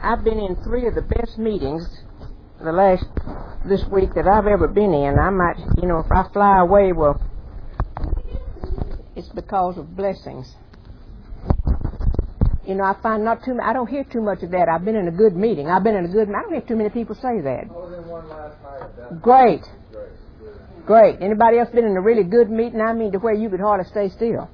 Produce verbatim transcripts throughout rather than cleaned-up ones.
I've been in three of the best meetings the last, this week that I've ever been in. I might, you know, if I fly away, well, it's because of blessings. You know, I find not too, I don't hear too much of that. I've been in a good meeting. I've been in a good, I don't hear too many people say that. I was in one last night. Great. Great. Anybody else been in a really good meeting? I mean, to where you could hardly stay still.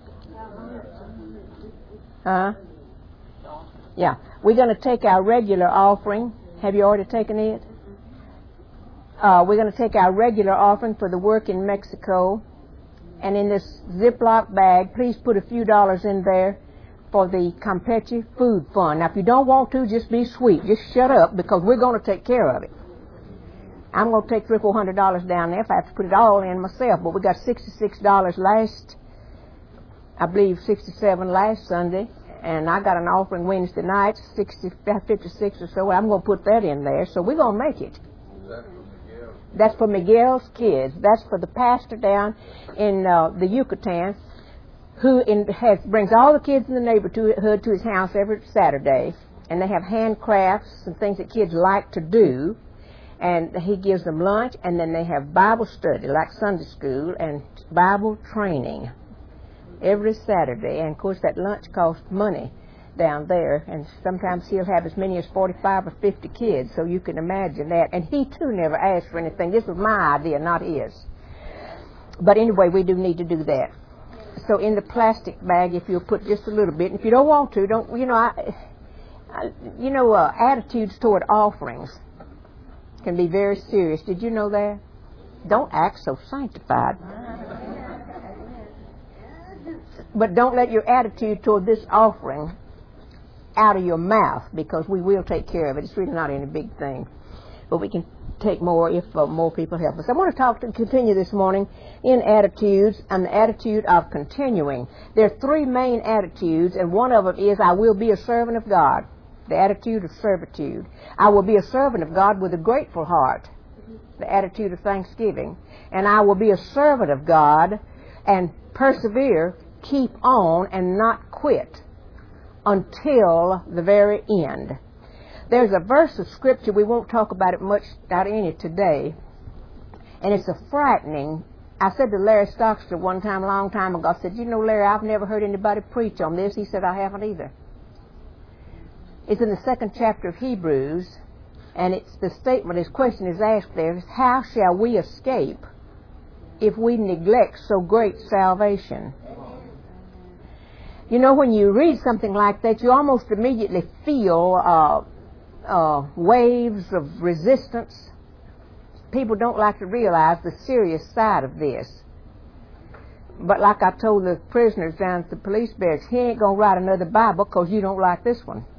Huh? Yeah. We're going to take our regular offering. Have you already taken it? Uh, we're going to take our regular offering for the work in Mexico. And in this Ziploc bag, please put a few dollars in there for the Campeche Food Fund. Now, if you don't want to, just be sweet. Just shut up, because we're going to take care of it. I'm going to take three or four hundred dollars down there if I have to put it all in myself. But we got sixty-six dollars last, I believe sixty-seven last Sunday, and I got an offering Wednesday night, sixty, fifty-six or so. I'm going to put that in there, so we're going to make it. Is that for Miguel? That's for Miguel's kids. That's for the pastor down in uh, the Yucatan, who in, has, brings all the kids in the neighborhood to his house every Saturday, and they have handcrafts and things that kids like to do. And he gives them lunch, and then they have Bible study, like Sunday school, and Bible training every Saturday. And, of course, that lunch costs money down there, and sometimes he'll have as many as forty-five or fifty kids, so you can imagine that. And he, too, never asked for anything. This was my idea, not his. But anyway, we do need to do that. So in the plastic bag, if you'll put just a little bit, and if you don't want to, don't, you know, I, I you know, uh, attitudes toward offerings can be very serious. Did you know that? Don't act so sanctified. But don't let your attitude toward this offering out of your mouth, because we will take care of it. It's really not any big thing. But we can take more if uh, more people help us. I want to talk to continue this morning in attitudes and the attitude of continuing. There are three main attitudes, and one of them is, I will be a servant of God. The attitude of servitude. I will be a servant of God with a grateful heart. The attitude of thanksgiving. And I will be a servant of God and persevere, keep on, and not quit until the very end. There's a verse of Scripture, we won't talk about it much out in it today, and it's a frightening. I said to Larry Stockster one time, a long time ago, I said, you know, Larry, I've never heard anybody preach on this. He said, I haven't either. It's in the second chapter of Hebrews, and it's the statement, his question is asked there, is, how shall we escape if we neglect so great salvation? You know, when you read something like that, you almost immediately feel uh, uh, waves of resistance. People don't like to realize the serious side of this. But like I told the prisoners down at the police barracks, he ain't going to write another Bible because you don't like this one.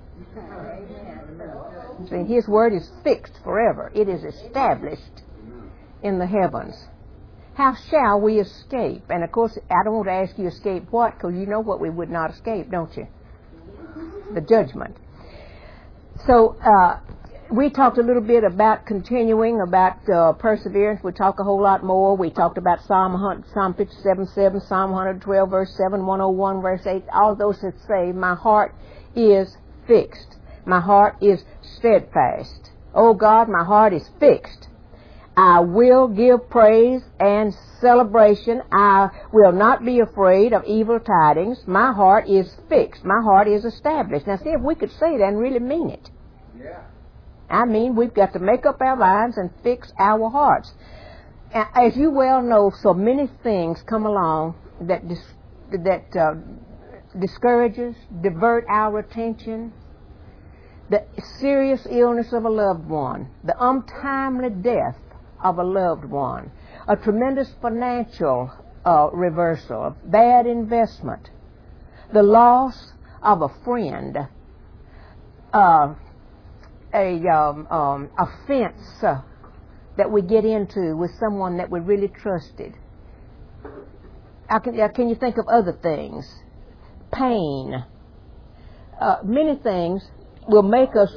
See, his word is fixed forever. It is established in the heavens. How shall we escape? And of course, I don't want to ask you escape what, because you know what we would not escape, don't you? The judgment. So, uh, we talked a little bit about continuing, about uh, perseverance. We talk a whole lot more. We talked about Psalm one hundred, Psalm fifty-seven, seven, Psalm one twelve, verse seven, one oh one, verse eight. All those that say, my heart is fixed. My heart is steadfast. Oh God, my heart is fixed. I will give praise and celebration. I will not be afraid of evil tidings. My heart is fixed. My heart is established. Now see if we could say that and really mean it. Yeah. I mean, we've got to make up our minds and fix our hearts. As you well know, so many things come along that dis- that uh, discourages, divert our attention. The serious illness of a loved one, the untimely death of a loved one, a tremendous financial uh, reversal, a bad investment, the loss of a friend, uh, a um, um, offense uh, that we get into with someone that we really trusted. I can, uh, can you think of other things? Pain. Uh, many things will make us...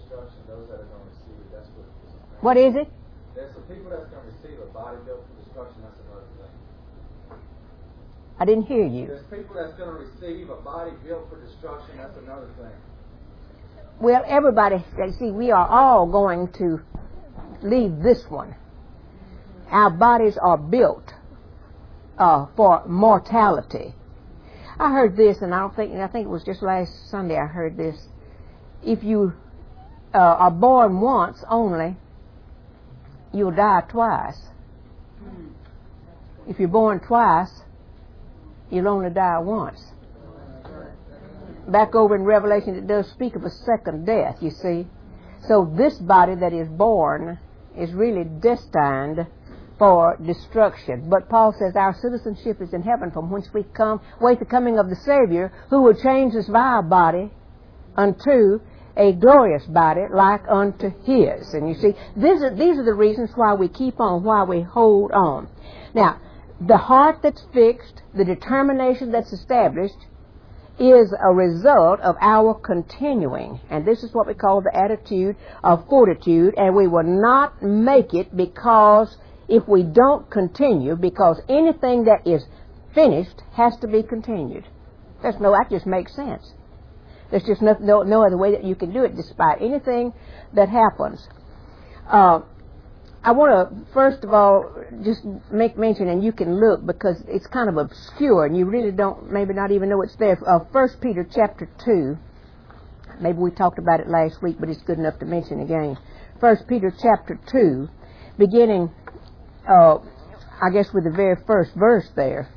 What is it? There's some people that's going to receive a body built for destruction. That's another thing. I didn't hear you. There's people that's going to receive a body built for destruction. That's another thing. well, everybody, see, we are all going to leave this one. Our bodies are built uh, for mortality. I heard this, and I don't think, and I think it was just last Sunday I heard this. If you uh, are born once only, you'll die twice. If you're born twice, you'll only die once. Back over in Revelation, it does speak of a second death, you see. So this body that is born is really destined for destruction. But Paul says our citizenship is in heaven, from whence we come, wait the coming of the Savior, who will change this vile body unto a glorious body like unto his. And you see, these are, these are the reasons why we keep on, why we hold on. Now, the heart that's fixed, the determination that's established, is a result of our continuing. And this is what we call the attitude of fortitude. And we will not make it because if we don't continue, because anything that is finished has to be continued. That's no, that just makes sense. There's just no, no, no other way that you can do it despite anything that happens. Uh, I want to, first of all, just make mention, and you can look because it's kind of obscure and you really don't, maybe not even know it's there. Uh, First Peter chapter two. Maybe we talked about it last week, but it's good enough to mention again. First Peter chapter two, beginning, uh, I guess, with the very first verse there.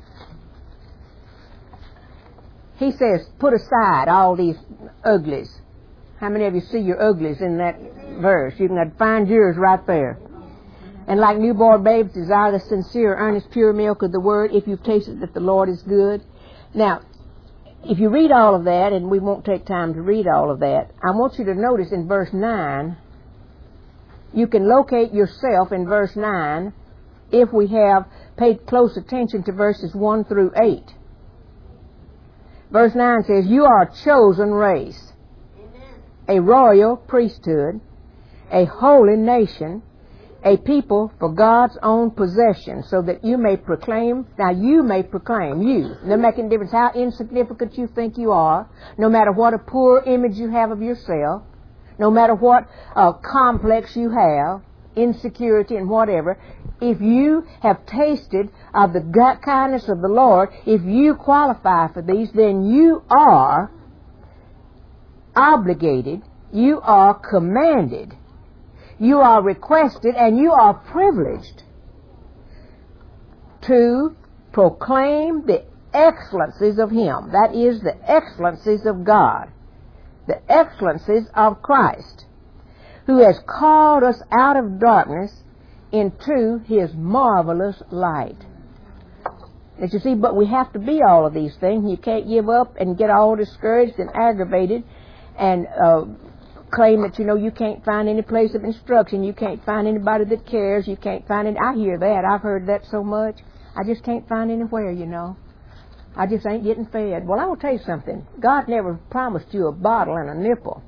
He says, put aside all these uglies. How many of you see your uglies in that verse? You can find yours right there. And like newborn babes, desire the sincere, earnest, pure milk of the Word, if you've tasted that the Lord is good. Now, if you read all of that, and we won't take time to read all of that, I want you to notice in verse nine, you can locate yourself in verse nine if we have paid close attention to verses one through eight. Verse nine says, you are a chosen race, a royal priesthood, a holy nation, a people for God's own possession, so that you may proclaim, now you may proclaim, you, no making difference how insignificant you think you are, no matter what a poor image you have of yourself, no matter what uh, complex you have, insecurity and whatever, if you have tasted of the kindness of the Lord, if you qualify for these, then you are obligated, you are commanded, you are requested, and you are privileged to proclaim the excellencies of Him. That is, the excellencies of God, the excellencies of Christ, who has called us out of darkness into His marvelous light. As you see, but we have to be all of these things. You can't give up and get all discouraged and aggravated and uh, claim that, you know, you can't find any place of instruction. You can't find anybody that cares. You can't find any. I hear that. I've heard that so much. I just can't find anywhere, you know. I just ain't getting fed. Well, I will tell you something. God never promised you a bottle and a nipple.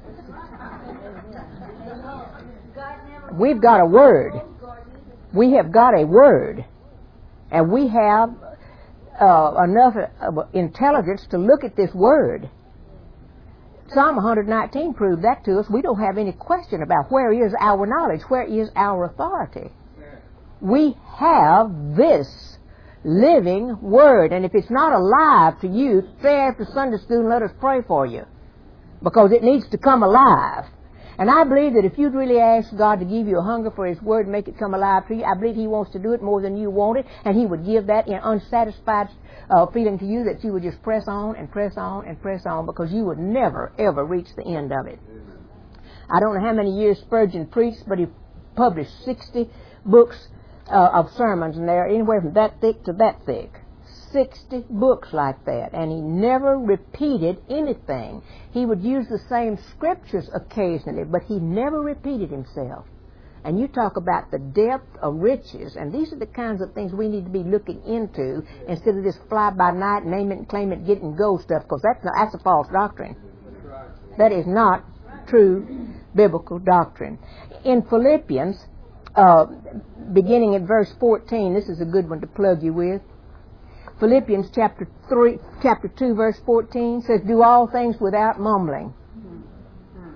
We've got a word. We have got a word. And we have uh, enough uh, intelligence to look at this word. Psalm one nineteen proved that to us. We don't have any question about where is our knowledge, where is our authority. We have this living word. And if it's not alive to you, stay after Sunday school and let us pray for you. Because it needs to come alive. And I believe that if you'd really ask God to give you a hunger for His Word and make it come alive to you, I believe He wants to do it more than you want it, and He would give that in unsatisfied uh, feeling to you, that you would just press on and press on and press on, because you would never, ever reach the end of it. I don't know how many years Spurgeon preached, but he published sixty books uh, of sermons, and they're anywhere from that thick to that thick. sixty books like that, and he never repeated anything. He would use the same scriptures occasionally, but he never repeated himself. And you talk about the depth of riches, and these are the kinds of things we need to be looking into instead of this fly-by-night, name it and claim it, get and go stuff, because that's, not, that's a false doctrine. That is not true biblical doctrine. In Philippians, uh, beginning at verse fourteen, this is a good one to plug you with. Philippians chapter three, chapter two, verse fourteen says, "Do all things without mumbling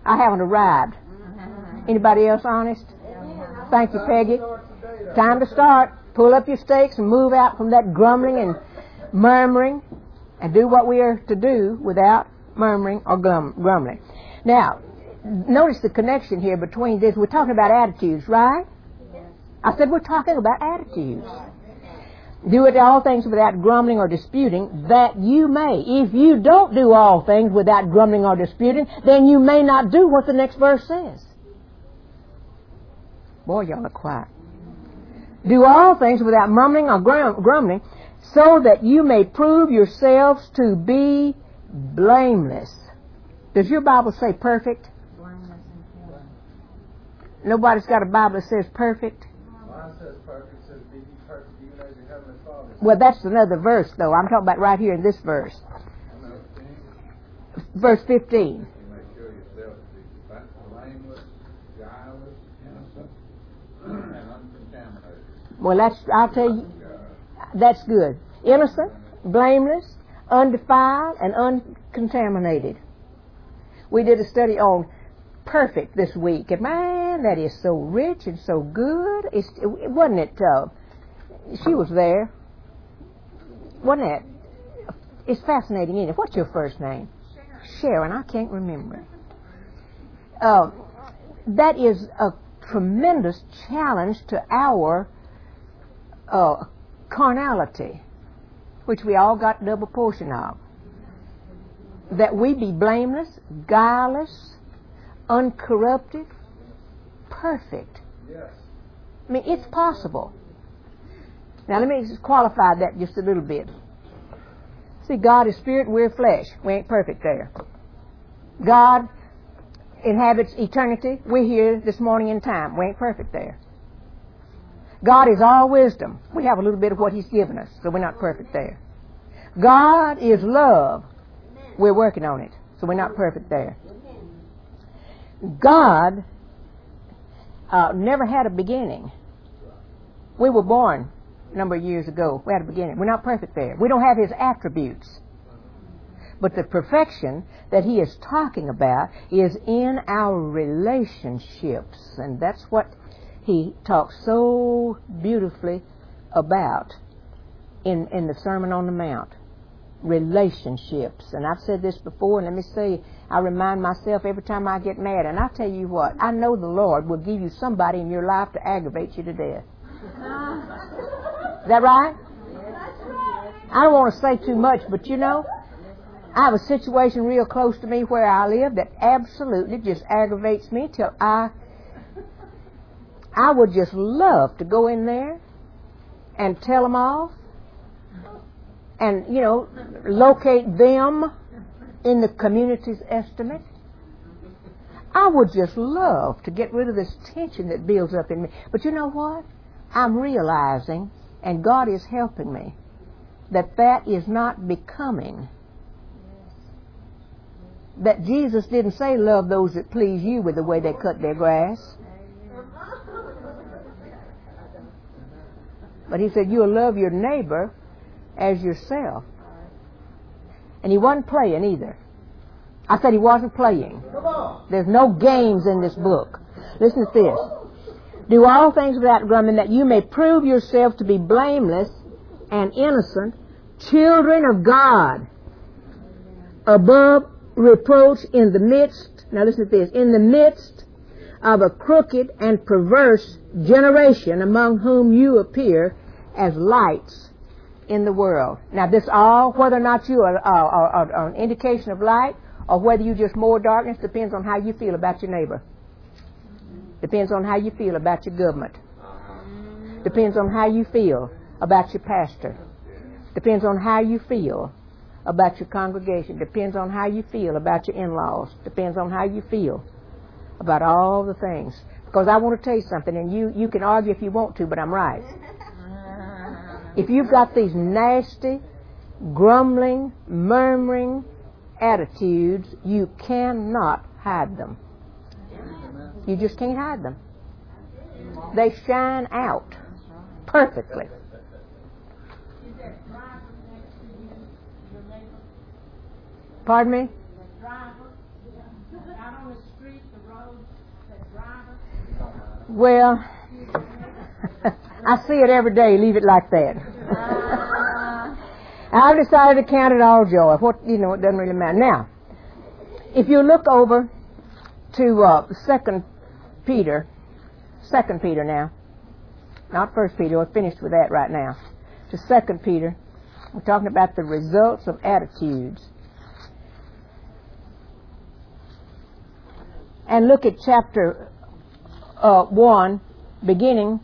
I haven't arrived. Anybody else honest? Thank you, Peggy. Time to start. Pull up your stakes and move out from that grumbling and murmuring and do what we are to do without murmuring or glum, grumbling. Now, notice the connection here between this. We're talking about attitudes, right? I said we're talking about attitudes. Do it all things without grumbling or disputing, that you may. If you don't do all things without grumbling or disputing, then you may not do what the next verse says. Boy, y'all are quiet. Do all things without murmuring or grumbling, so that you may prove yourselves to be blameless. Does your Bible say perfect? Nobody's got a Bible that says perfect? Mine says perfect. It says, be ye perfect, even as your heavenly Father. Well, that's another verse, though. I'm talking about right here in this verse. Verse fifteen. Make sure yourself to be blameless, guileless, innocent, and uncontaminated. Well, that's, I'll tell you, that's good. Innocent, blameless, undefiled, and uncontaminated. We did a study on perfect this week, and man, that is so rich and so good. It's, it, wasn't it? Uh, she was there, wasn't it? It's fascinating, isn't it? What's your first name? Sharon. Sharon. I can't remember. Uh, that is a tremendous challenge to our uh, carnality, which we all got double portion of. That we be blameless, guileless, uncorrupted, perfect. Yes. I mean, it's possible. Now, let me qualify that just a little bit. See, God is spirit, we're flesh. We ain't perfect there. God inhabits eternity. We're here this morning in time. We ain't perfect there. God is all wisdom. We have a little bit of what He's given us, so we're not perfect there. God is love. We're working on it, so we're not perfect there. God uh, never had a beginning. We were born a number of years ago. We had a beginning. We're not perfect there. We don't have His attributes. But the perfection that He is talking about is in our relationships. And that's what He talks so beautifully about in, in the Sermon on the Mount. Relationships. And I've said this before, and let me say, I remind myself every time I get mad, and I tell you what, I know the Lord will give you somebody in your life to aggravate you to death. Is that right? I don't want to say too much, but you know, I have a situation real close to me where I live that absolutely just aggravates me till I I would just love to go in there and tell them off and, you know, locate them in the community's estimate. I would just love to get rid of this tension that builds up in me. But you know what? I'm realizing, and God is helping me, that that is not becoming. That Jesus didn't say, love those that please you with the way they cut their grass. But He said, you'll love your neighbor as yourself. And He wasn't playing either. I said He wasn't playing. There's no games in this book. Listen to this. Do all things without grumbling, that you may prove yourself to be blameless and innocent, children of God, above reproach in the midst, now listen to this, in the midst of a crooked and perverse generation, among whom you appear as lights in the world. Now this all, whether or not you are, are, are, are an indication of light, or whether you just more darkness, depends on how you feel about your neighbor. Depends on how you feel about your government. Depends on how you feel about your pastor. Depends on how you feel about your congregation. Depends on how you feel about your in-laws. Depends on how you feel about all the things. Because I want to tell you something, and you, you can argue if you want to, but I'm right. If you've got these nasty, grumbling, murmuring attitudes, you cannot hide them. You just can't hide them. They shine out perfectly. Pardon me? Driver out on the street Well, I see it every day. Leave it like that. I've decided to count it all joy. What, you know, it doesn't really matter. Now, if you look over to uh, Second Peter, Second Peter now, not First Peter. We're finished with that right now. To Second Peter, we're talking about the results of attitudes. And look at chapter uh, one, beginning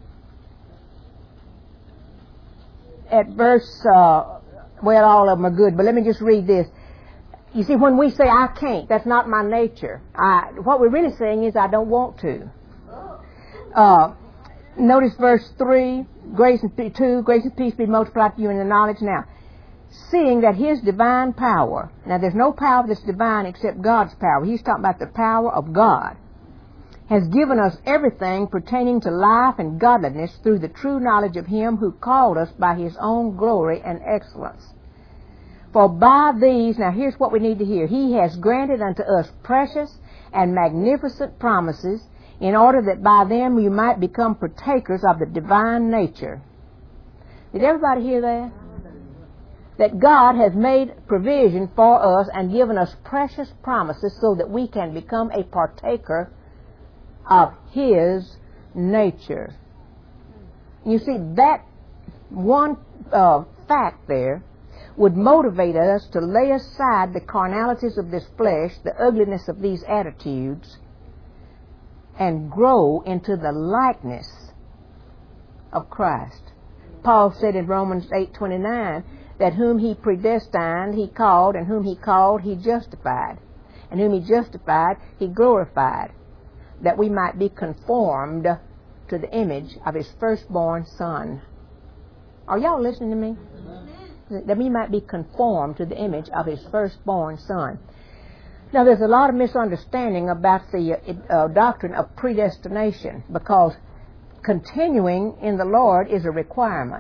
at verse. Uh, well, all of them are good, but let me just read this. You see, when we say I can't, that's not my nature. I, what we're really saying is I don't want to. Uh, notice verse three, grace and p- two, grace and peace be multiplied to you in the knowledge. Now, seeing that His divine power, now there's no power that's divine except God's power. He's talking about the power of God, has given us everything pertaining to life and godliness through the true knowledge of Him who called us by His own glory and excellence. For by these, now here's what we need to hear, He has granted unto us precious and magnificent promises, in order that by them you might become partakers of the divine nature. Did everybody hear that? That God has made provision for us and given us precious promises so that we can become a partaker of His nature. You see, that one uh, fact there would motivate us to lay aside the carnalities of this flesh, the ugliness of these attitudes, and grow into the likeness of Christ. Paul said in Romans eight twenty-nine that whom He predestined, He called, and whom He called, He justified, and whom He justified, He glorified, that we might be conformed to the image of His firstborn Son. Are y'all listening to me? Amen. That we might be conformed to the image of His firstborn Son. Now, there's a lot of misunderstanding about the uh, doctrine of predestination, because continuing in the Lord is a requirement.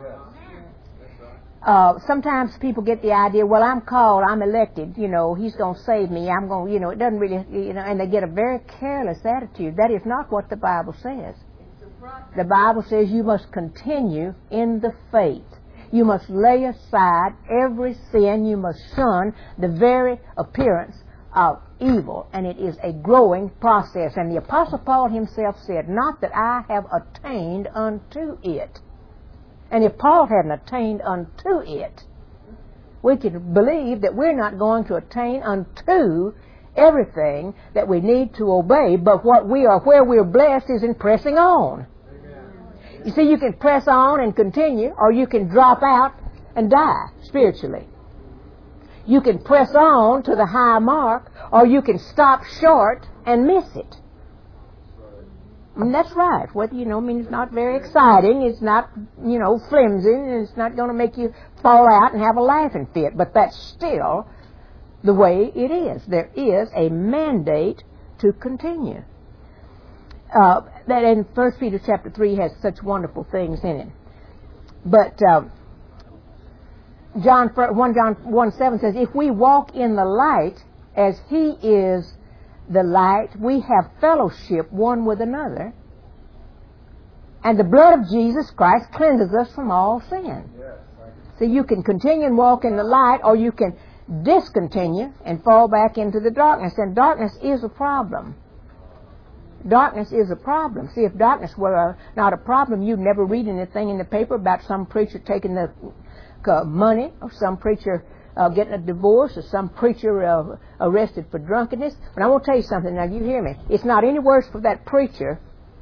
Uh, sometimes people get the idea, well, I'm called, I'm elected, you know, He's going to save me, I'm going to, you know, it doesn't really, you know, and they get a very careless attitude. That is not what the Bible says. The Bible says you must continue in the faith. You must lay aside every sin. You must shun the very appearance of evil, and it is a growing process. And the Apostle Paul himself said, not that I have attained unto it. And if Paul hadn't attained unto it, we can believe that we're not going to attain unto everything that we need to obey, but what we are, where we're blessed is in pressing on. Amen. You see, you can press on and continue, or you can drop out and die spiritually. You can press on to the high mark, or you can stop short and miss it. And that's right. Whether, you know, I mean, it's not very exciting. It's not, you know, flimsy. It's not going to make you fall out and have a laughing fit. But that's still the way it is. There is a mandate to continue. Uh, that in First Peter chapter three has such wonderful things in it. But uh, John one John one seven says, if we walk in the light as He is the light, we have fellowship one with another, and the blood of Jesus Christ cleanses us from all sin. Yes. So you can continue and walk in the light, or you can discontinue and fall back into the darkness. And darkness is a problem. Darkness is a problem. See, if darkness were a, not a problem, you'd never read anything in the paper about some preacher taking the uh, money, or some preacher uh, getting a divorce, or some preacher uh, arrested for drunkenness. But I want to tell you something. Now, you hear me. It's not any worse for that preacher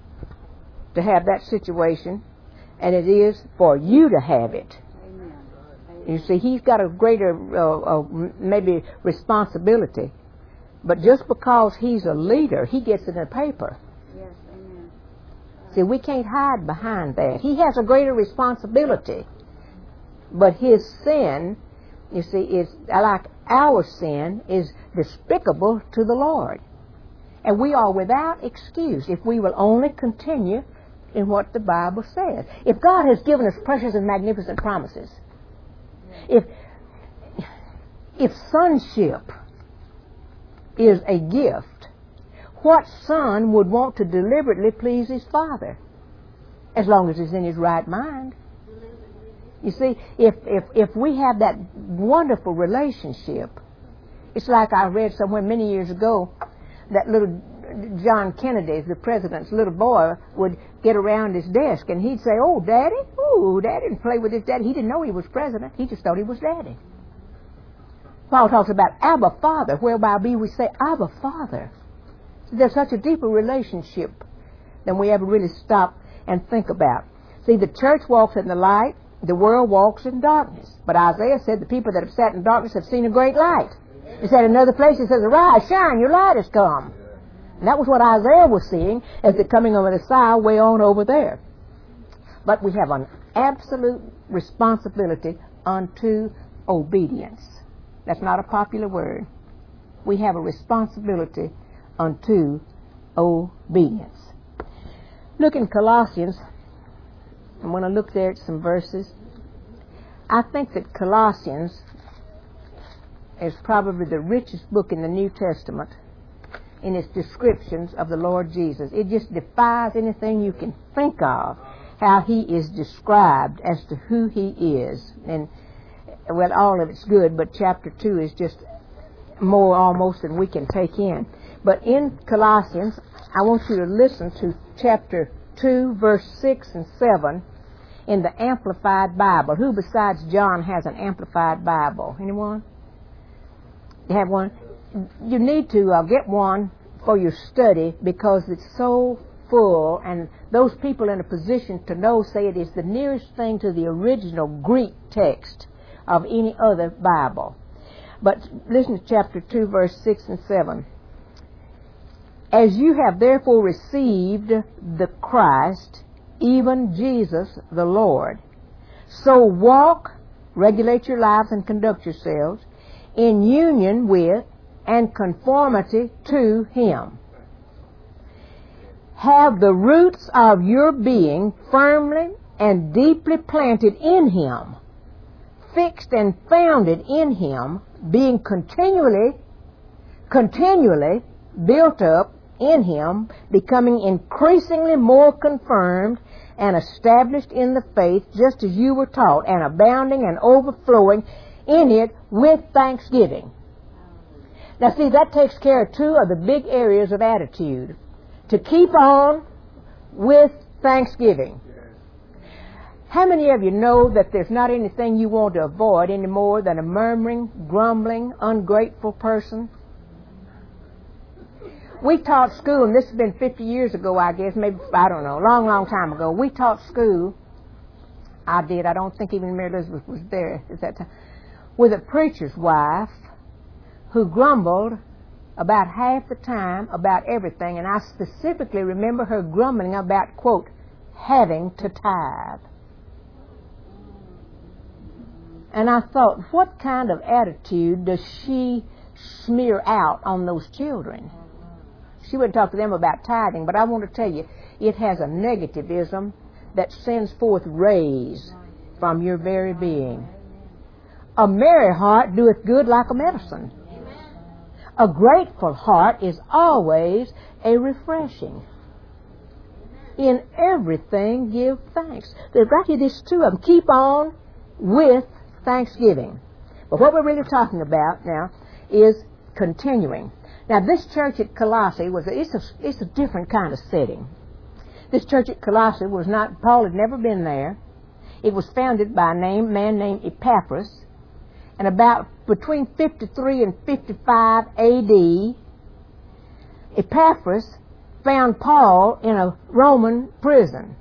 to have that situation, and it is for you to have it. Amen. You see, he's got a greater uh, uh, maybe responsibility. But just because he's a leader, he gets it in the paper. Yes, amen. See, we can't hide behind that. He has a greater responsibility. But his sin, you see, is like our sin, is despicable to the Lord. And we are without excuse if we will only continue in what the Bible says. If God has given us precious and magnificent promises, if if sonship is a gift, what son would want to deliberately please his father? As long as he's in his right mind. You see, if, if, if we have that wonderful relationship, it's like I read somewhere many years ago that little John Kennedy, the president's little boy, would get around his desk and he'd say, "Oh, Daddy, oh, Daddy," and play with his daddy. He didn't know he was president. He just thought he was Daddy. Paul talks about Abba Father, whereby we say Abba Father. So there's such a deeper relationship than we ever really stop and think about. See, the church walks in the light, the world walks in darkness. But Isaiah said the people that have sat in darkness have seen a great light. He said in another place, he says, "Arise, shine, your light has come." And that was what Isaiah was seeing as the coming of the Messiah way on over there. But we have an absolute responsibility unto obedience. That's not a popular word. We have a responsibility unto obedience. Look in Colossians. I'm going to look there at some verses. I think that Colossians is probably the richest book in the New Testament in its descriptions of the Lord Jesus. It just defies anything you can think of, how he is described as to who he is. And, well, all of it's good, but chapter two is just more almost than we can take in. But in Colossians, I want you to listen to chapter two, verse six and seven in the Amplified Bible. Who besides John has an Amplified Bible? Anyone? You have one? You need to uh, get one for your study because it's so full, and those people in a position to know say it is the nearest thing to the original Greek text of any other Bible. But listen to chapter two, verse six and seven. "As you have therefore received the Christ, even Jesus the Lord, so walk," regulate your lives and conduct yourselves, "in union with and conformity to him. Have the roots of your being firmly and deeply planted in him, fixed and founded in him, being continually, continually built up in him, becoming increasingly more confirmed and established in the faith, just as you were taught, and abounding and overflowing in it with thanksgiving." Now see, that takes care of two of the big areas of attitude. To keep on with thanksgiving. How many of you know that there's not anything you want to avoid any more than a murmuring, grumbling, ungrateful person? We taught school, and this has been fifty years ago, I guess, maybe, I don't know, a long, long time ago. We taught school, I did, I don't think even Mary Elizabeth was there at that time, with a preacher's wife who grumbled about half the time about everything, and I specifically remember her grumbling about, quote, having to tithe. And I thought, what kind of attitude does she smear out on those children? She wouldn't talk to them about tithing, but I want to tell you, it has a negativism that sends forth rays from your very being. A merry heart doeth good like a medicine. A grateful heart is always a refreshing. In everything give thanks. There's right here, there's two of them. Keep on with thanksgiving. But what we're really talking about now is continuing. Now, this church at Colossae was a, it's a it's a different kind of setting. This church at Colossae was not, Paul had never been there. It was founded by a name, man named Epaphras, and about between fifty-three and fifty-five A D, Epaphras found Paul in a Roman prison.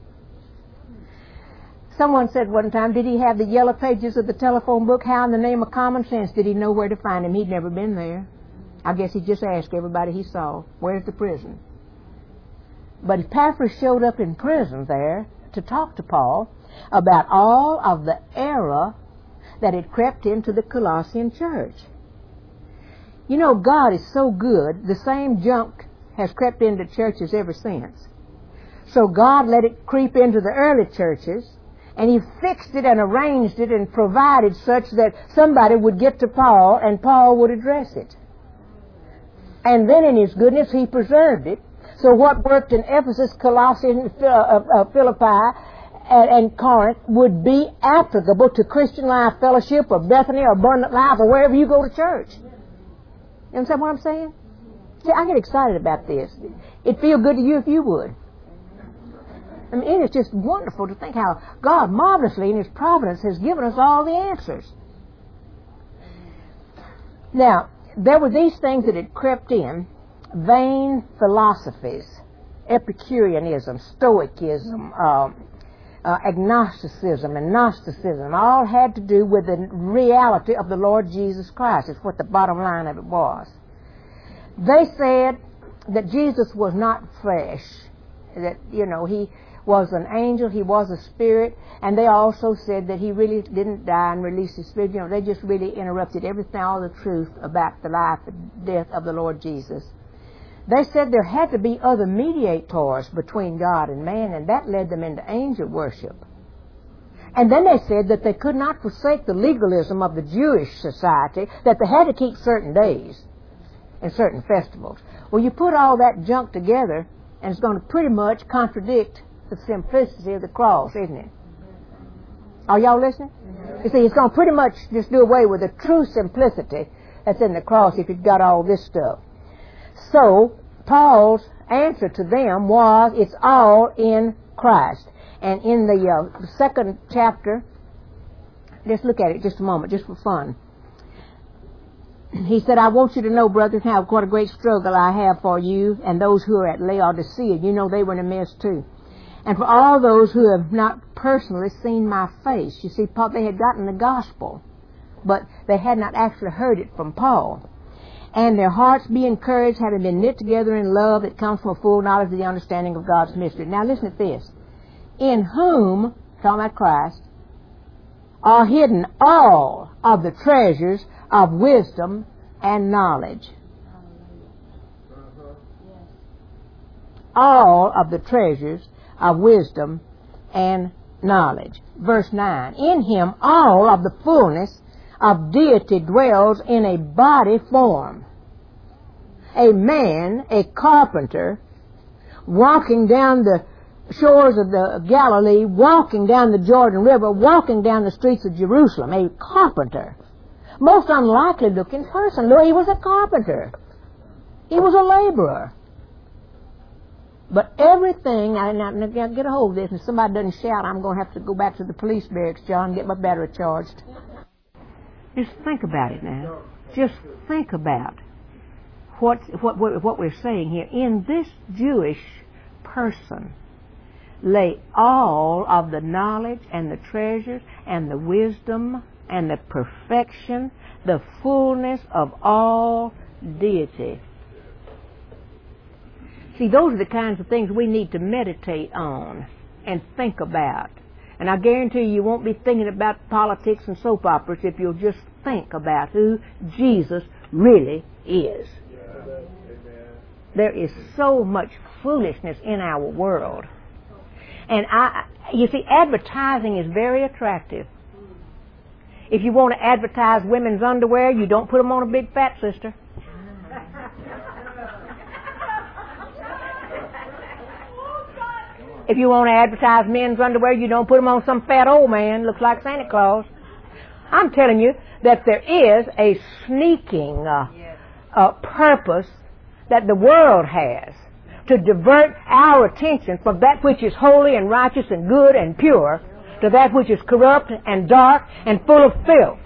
Someone said one time, did he have the yellow pages of the telephone book? How in the name of common sense did he know where to find him? He'd never been there. I guess he just asked everybody he saw, where's the prison? But Epaphras showed up in prison there to talk to Paul about all of the error that had crept into the Colossian church. You know, God is so good, the same junk has crept into churches ever since. So God let it creep into the early churches, and He fixed it and arranged it and provided such that somebody would get to Paul and Paul would address it. And then in His goodness He preserved it. So what worked in Ephesus, Colossae, and uh, uh, Philippi, and, and Corinth would be applicable to Christian Life Fellowship or Bethany or Abundant Life or wherever you go to church. You understand what I'm saying? See, I get excited about this. It'd feel good to you if you would. I mean, it's just wonderful to think how God marvelously in His providence has given us all the answers. Now, there were these things that had crept in. Vain philosophies, Epicureanism, Stoicism, uh, uh, agnosticism, and Gnosticism, all had to do with the reality of the Lord Jesus Christ. It's what the bottom line of it was. They said that Jesus was not flesh, that, you know, He was an angel, He was a spirit, and they also said that He really didn't die and release His spirit. You know, they just really interrupted everything, all the truth about the life and death of the Lord Jesus. They said there had to be other mediators between God and man, and that led them into angel worship. And then they said that they could not forsake the legalism of the Jewish society, that they had to keep certain days and certain festivals. Well, you put all that junk together, and it's going to pretty much contradict the simplicity of the cross, isn't it? Are y'all listening? You see, it's going to pretty much just do away with the true simplicity that's in the cross if you've got all this stuff. So, Paul's answer to them was, it's all in Christ. And in the uh, second chapter, let's look at it just a moment, just for fun. He said, I want you to know, brothers, how what a great struggle I have for you and those who are at Laodicea. You know they were in a mess too. And for all those who have not personally seen my face. You see, Paul, they had gotten the gospel, but they had not actually heard it from Paul. And their hearts be encouraged, having been knit together in love that comes from a full knowledge of the understanding of God's mystery. Now listen to this. In whom, talking about Christ, are hidden all of the treasures of wisdom and knowledge. All of the treasures of wisdom and knowledge. Verse nine. In Him all of the fullness of deity dwells in a body form. A man, a carpenter, walking down the shores of the Galilee, walking down the Jordan River, walking down the streets of Jerusalem, a carpenter. Most unlikely looking person. Look, he was a carpenter. He was a laborer. But everything, I now get a hold of this, and if somebody doesn't shout, I'm going to have to go back to the police barracks, John, and get my battery charged. Just think about it now. Just think about what, what, what we're saying here. In this Jewish person lay all of the knowledge and the treasures and the wisdom and the perfection, the fullness of all deity. See, those are the kinds of things we need to meditate on and think about. And I guarantee you, you won't be thinking about politics and soap operas if you'll just think about who Jesus really is. There is so much foolishness in our world. And I, you see, advertising is very attractive. If you want to advertise women's underwear, you don't put them on a big fat sister. If you want to advertise men's underwear, you don't put them on some fat old man, looks like Santa Claus. I'm telling you that there is a sneaking uh, uh, purpose that the world has to divert our attention from that which is holy and righteous and good and pure to that which is corrupt and dark and full of filth.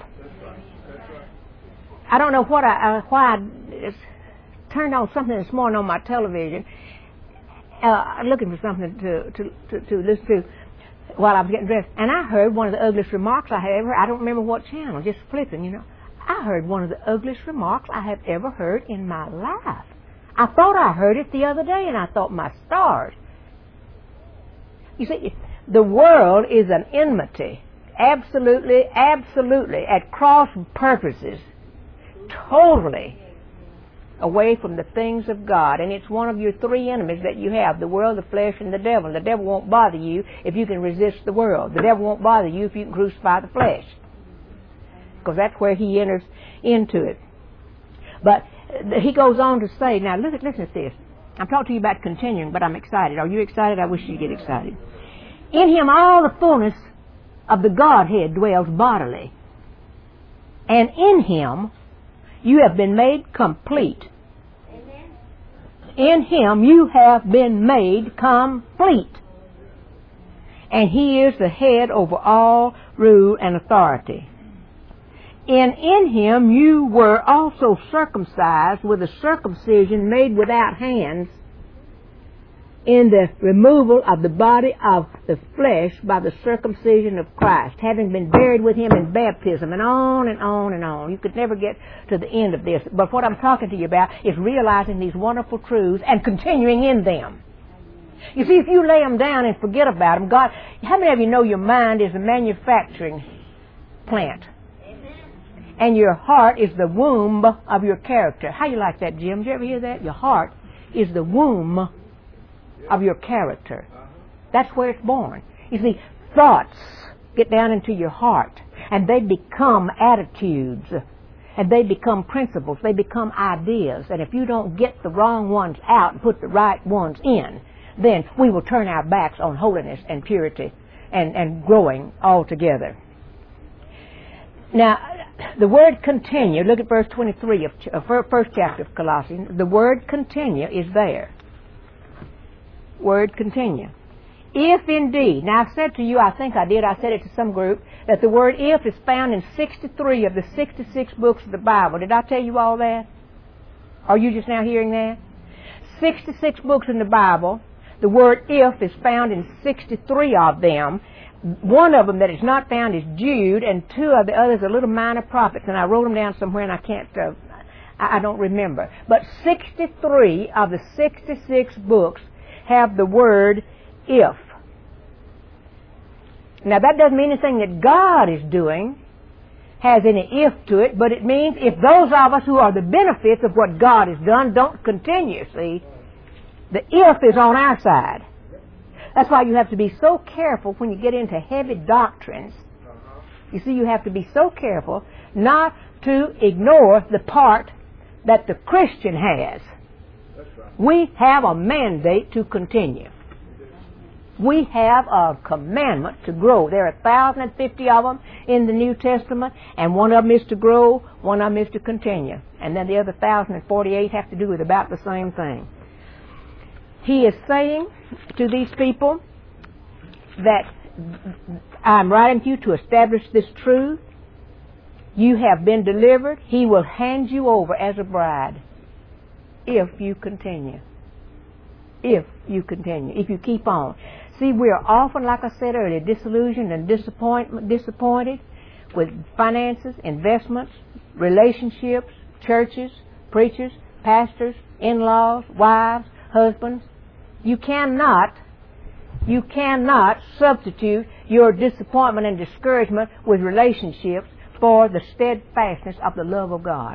I don't know what I, uh, why I turned on something this morning on my television, uh, looking for something to, to, to, to listen to while I was getting dressed, and I heard one of the ugliest remarks I had ever, I don't remember what channel, just flipping, you know. I heard one of the ugliest remarks I have ever heard in my life. I thought I heard it the other day, and I thought, my stars. You see, the world is an enmity, absolutely, absolutely, at cross purposes, totally away from the things of God. And it's one of your three enemies that you have, the world, the flesh, and the devil. The devil won't bother you if you can resist the world. The devil won't bother you if you can crucify the flesh, because that's where he enters into it. But he goes on to say, now listen, listen to this. I'm talking to you about continuing, but I'm excited. Are you excited? I wish you'd get excited. In him all the fullness of the Godhead dwells bodily. And in him you have been made complete. Amen. In him you have been made complete. And he is the head over all rule and authority. And in him you were also circumcised with a circumcision made without hands, in the removal of the body of the flesh by the circumcision of Christ, having been buried with him in baptism, and on and on and on. You could never get to the end of this. But what I'm talking to you about is realizing these wonderful truths and continuing in them. You see, if you lay them down and forget about them, God, how many of you know your mind is a manufacturing plant? And your heart is the womb of your character. How you like that, Jim? Did you ever hear that? Your heart is the womb of your character. That's where it's born. You see, thoughts get down into your heart, and they become attitudes, and they become principles, they become ideas. And if you don't get the wrong ones out and put the right ones in, then we will turn our backs on holiness and purity and, and growing altogether. Now, the word continue, look at verse twenty-three of uh, first chapter of Colossians. The word continue is there. Word continue. If indeed, now I've said to you, I think I did, I said it to some group, that the word if is found in sixty-three of the sixty-six books of the Bible. Did I tell you all that? Are you just now hearing that? sixty-six books in the Bible, the word if is found in sixty-three of them. One of them that is not found is Jude, and two of the others are little minor prophets, and I wrote them down somewhere and I can't, uh, I, I don't remember. But sixty-three of the sixty-six books have the word if. Now that doesn't mean anything that God is doing has any if to it, but it means if those of us who are the benefits of what God has done don't continue, see, the if is on our side. That's why you have to be so careful when you get into heavy doctrines. You see, you have to be so careful not to ignore the part that the Christian has. We have a mandate to continue. We have a commandment to grow. There are one thousand fifty of them in the New Testament, and one of them is to grow, one of them is to continue. And then the other one thousand forty-eight have to do with about the same thing. He is saying to these people that I'm writing to you to establish this truth. You have been delivered. He will hand you over as a bride if you continue. If you continue. If you keep on. See, we are often, like I said earlier, disillusioned and disappoint, disappointed with finances, investments, relationships, churches, preachers, pastors, in-laws, wives, husbands. You cannot, you cannot substitute your disappointment and discouragement with relationships for the steadfastness of the love of God.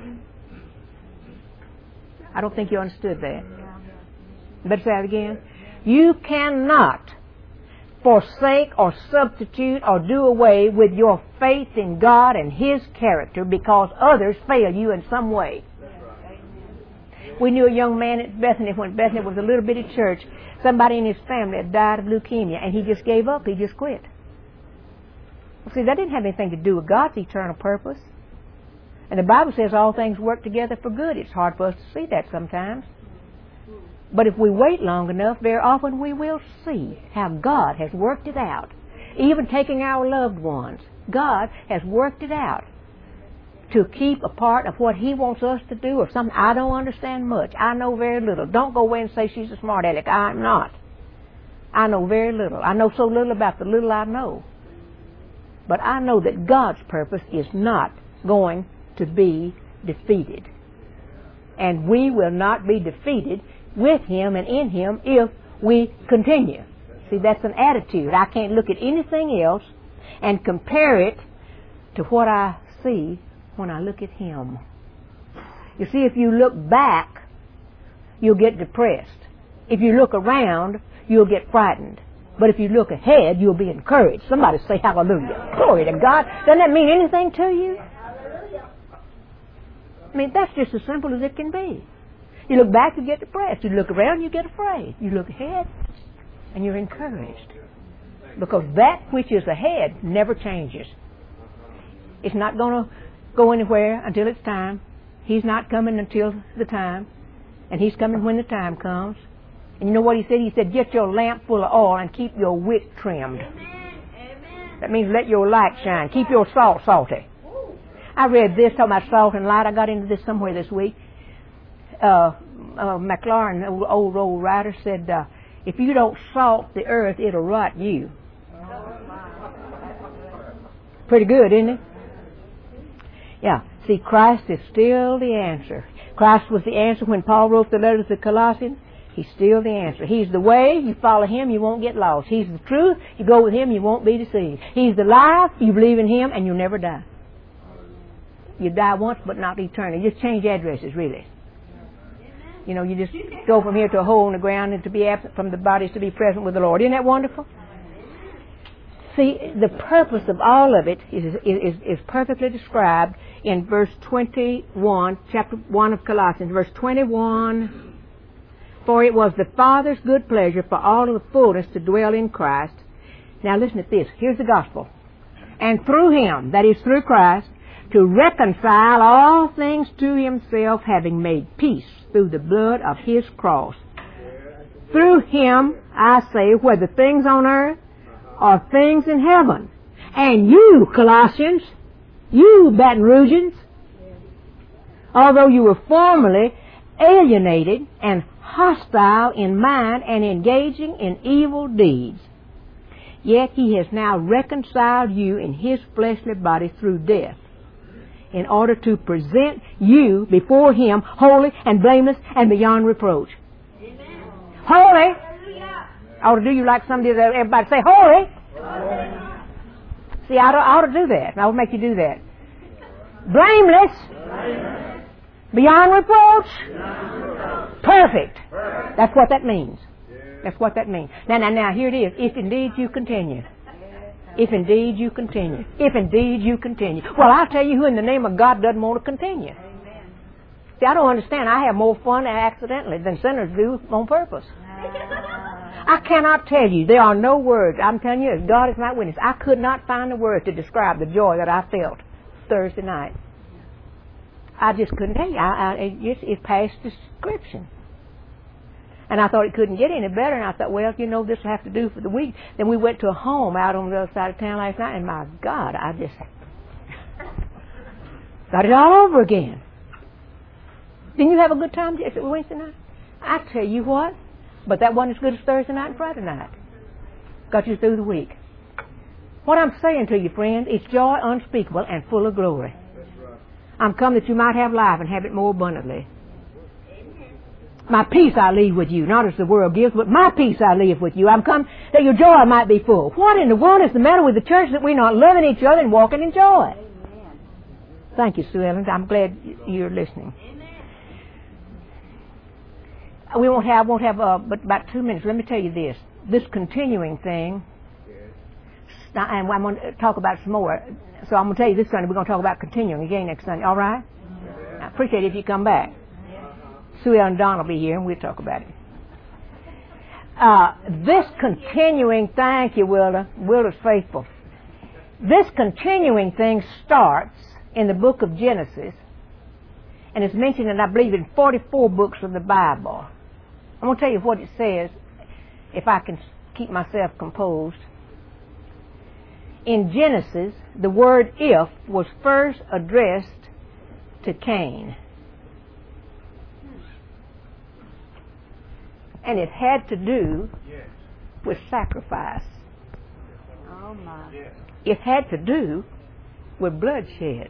I don't think you understood that. Better say that again. You cannot forsake or substitute or do away with your faith in God and His character because others fail you in some way. We knew a young man at Bethany when Bethany was a little bitty church. Somebody in his family had died of leukemia, and he just gave up. He just quit. Well, see, that didn't have anything to do with God's eternal purpose. And the Bible says all things work together for good. It's hard for us to see that sometimes. But if we wait long enough, very often we will see how God has worked it out. Even taking our loved ones, God has worked it out to keep a part of what He wants us to do, or something. I don't understand much. I know very little. Don't go away and say she's a smart aleck. I'm not. I know very little. I know so little about the little I know. But I know that God's purpose is not going to be defeated. And we will not be defeated with Him and in Him if we continue. See, that's an attitude. I can't look at anything else and compare it to what I see when I look at Him. You see, if you look back, you'll get depressed. If you look around, you'll get frightened. But if you look ahead, you'll be encouraged. Somebody say hallelujah. Glory to God. Doesn't that mean anything to you? I mean, that's just as simple as it can be. You look back, you get depressed. You look around, you get afraid. You look ahead, and you're encouraged. Because that which is ahead never changes. It's not going to go anywhere until it's time. He's not coming until the time. And He's coming when the time comes. And you know what He said? He said, get your lamp full of oil and keep your wick trimmed. Amen. That means let your light shine. Keep your salt salty. I read this, talking about salt and light. I got into this somewhere this week. Uh, uh, McLaren, old, old, old writer, said, uh, if you don't salt the earth, it'll rot you. Pretty good, isn't it? Yeah. See, Christ is still the answer. Christ was the answer when Paul wrote the letter to the Colossians. He's still the answer. He's the way. You follow Him, you won't get lost. He's the truth. You go with Him, you won't be deceived. He's the life. You believe in Him, and you'll never die. You die once, but not eternally. You just change addresses, really. You know, you just go from here to a hole in the ground, and to be absent from the body is to be present with the Lord. Isn't that wonderful? See, the purpose of all of it is, is, is perfectly described in verse twenty-one, chapter one of Colossians, verse twenty-one. For it was the Father's good pleasure for all of the fullness to dwell in Christ. Now listen to this. Here's the gospel. And through Him, that is through Christ, to reconcile all things to Himself, having made peace through the blood of His cross. Through Him, I say, whether things on earth or things in heaven. And you, Colossians, you, Baton Rougeans, although you were formerly alienated and hostile in mind and engaging in evil deeds, yet He has now reconciled you in His fleshly body through death, in order to present you before Him holy and blameless and beyond reproach. Amen. Holy! I ought to do you like somebody that everybody say, holy! Holy. See, I ought, to, I ought to do that. I would make you do that. Blameless! Blameless. Beyond reproach! Beyond reproach. Perfect. Perfect! That's what that means. That's what that means. Now, now, now, here it is. If indeed you continue. If indeed you continue. If indeed you continue. Well, I'll tell you who in the name of God doesn't want to continue. Amen. See, I don't understand. I have more fun accidentally than sinners do on purpose. I cannot tell you. There are no words. I'm telling you, as God is my witness, I could not find the words to describe the joy that I felt Thursday night. I just couldn't tell you. I, I, it, just, it passed description. And I thought it couldn't get any better, and I thought, well, you know, this will have to do for the week. Then we went to a home out on the other side of town last night, and my God, I just got it all over again. Didn't you have a good time Wednesday night? I tell you what, but that wasn't as good as Thursday night and Friday night. Got you through the week. What I'm saying to you, friends, it's joy unspeakable and full of glory. I'm come that you might have life and have it more abundantly. My peace I leave with you, not as the world gives, but my peace I leave with you. I'm come that your joy might be full. What in the world is the matter with the church that we're not loving each other and walking in joy? Amen. Thank you, Sue Ellen. I'm glad you're listening. Amen. We won't have, won't have, uh, but about two minutes. Let me tell you this: this continuing thing, and I'm going to talk about some more. So I'm going to tell you this Sunday. We're going to talk about continuing again next Sunday. All right? Amen. I appreciate it if you come back. Sue Ellen and Don will be here, and we'll talk about it. Uh, this continuing, thank you, Wilda. Wilda's faithful. This continuing thing starts in the book of Genesis, and it's mentioned, in, I believe, in forty-four books of the Bible. I'm going to tell you what it says, if I can keep myself composed. In Genesis, the word if was first addressed to Cain. And it had to do yes. with sacrifice. Oh my. Yes. It had to do with bloodshed.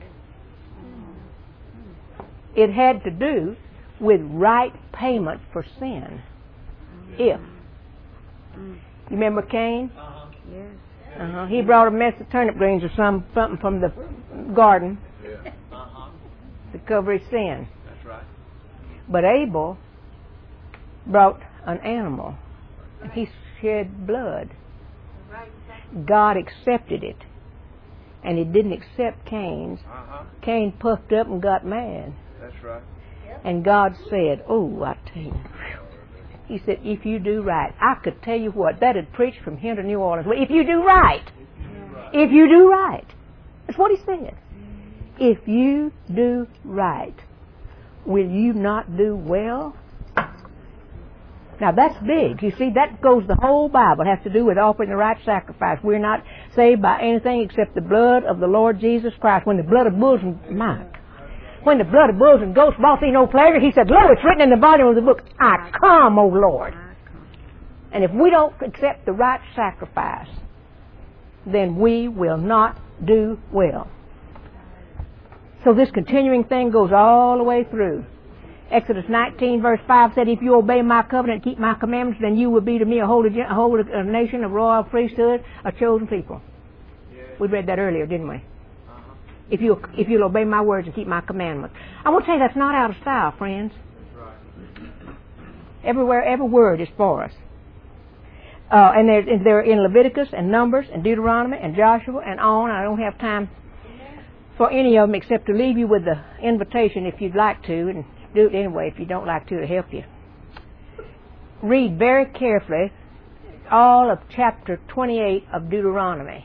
Mm. It had to do with right payment for sin. If. Mm. You remember Cain? Uh-huh. Yes. Uh-huh. He brought a mess of turnip greens or some, something from the garden yeah. uh-huh. to cover his sin. That's right. But Abel brought an animal, and he shed blood. God accepted it, and He didn't accept Cain's. Uh-huh. Cain puffed up and got mad. That's right. And God said, oh, I tell you. He said, if you do right. I could tell you what, that had preached from here to New Orleans. Well, if you do right. If you do right. That's what he said. If you do right, will you not do well? Now that's big. You see, that goes the whole Bible. It has to do with offering the right sacrifice. We're not saved by anything except the blood of the Lord Jesus Christ. When the blood of bulls and my, when the blood of bulls and goats brought thee no pleasure, he said, lo, it's written in the volume of the book, I come, O Lord. And if we don't accept the right sacrifice, then we will not do well. So this continuing thing goes all the way through. Exodus nineteen verse five said, if you obey my covenant and keep my commandments, then you will be to me a holy, a holy a nation, a royal priesthood, a chosen people. We read that earlier, didn't we? Uh-huh. If you if you'll obey my words and keep my commandments. I want to tell you that's not out of style, friends. That's right. Everywhere, every word is for us. Uh, and they're, they're in Leviticus and Numbers and Deuteronomy and Joshua and on. I don't have time for any of them except to leave you with the invitation if you'd like to, and do it anyway if you don't like to to help you. Read very carefully all of chapter twenty-eight of Deuteronomy.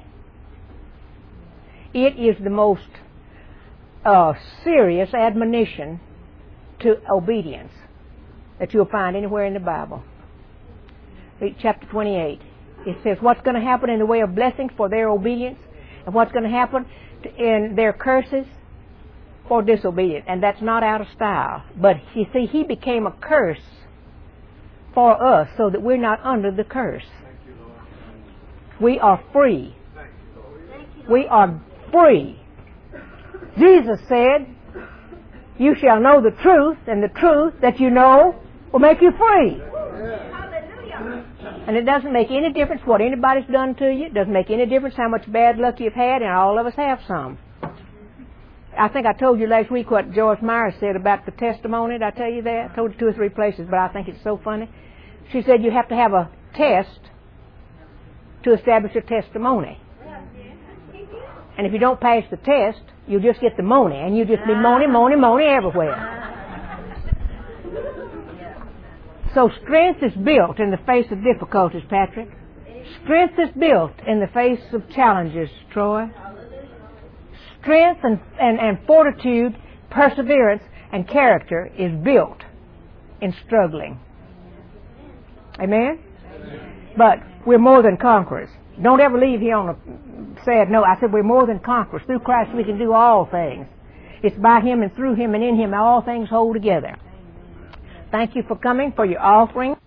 It is the most uh, serious admonition to obedience that you'll find anywhere in the Bible. Read chapter twenty-eight. It says what's going to happen in the way of blessings for their obedience and what's going to happen in their curses for disobedience. And that's not out of style. But you see, he became a curse for us so that we're not under the curse. We are free. We are free. Jesus said, you shall know the truth, and the truth that you know will make you free. And it doesn't make any difference what anybody's done to you. It doesn't make any difference how much bad luck you've had, and all of us have some. I think I told you last week what Joyce Myers said about the testimony. Did I tell you that? I told you two or three places, but I think it's so funny. She said you have to have a test to establish a testimony. And if you don't pass the test, you'll just get the money, and you'll just be moaning, moaning, moaning everywhere. So strength is built in the face of difficulties, Patrick. Strength is built in the face of challenges, Troy. Strength and, and, and fortitude, perseverance, and character is built in struggling. Amen? Amen? But we're more than conquerors. Don't ever leave here on a sad note. I said we're more than conquerors. Through Christ we can do all things. It's by Him and through Him and in Him all things hold together. Thank you for coming, for your offering.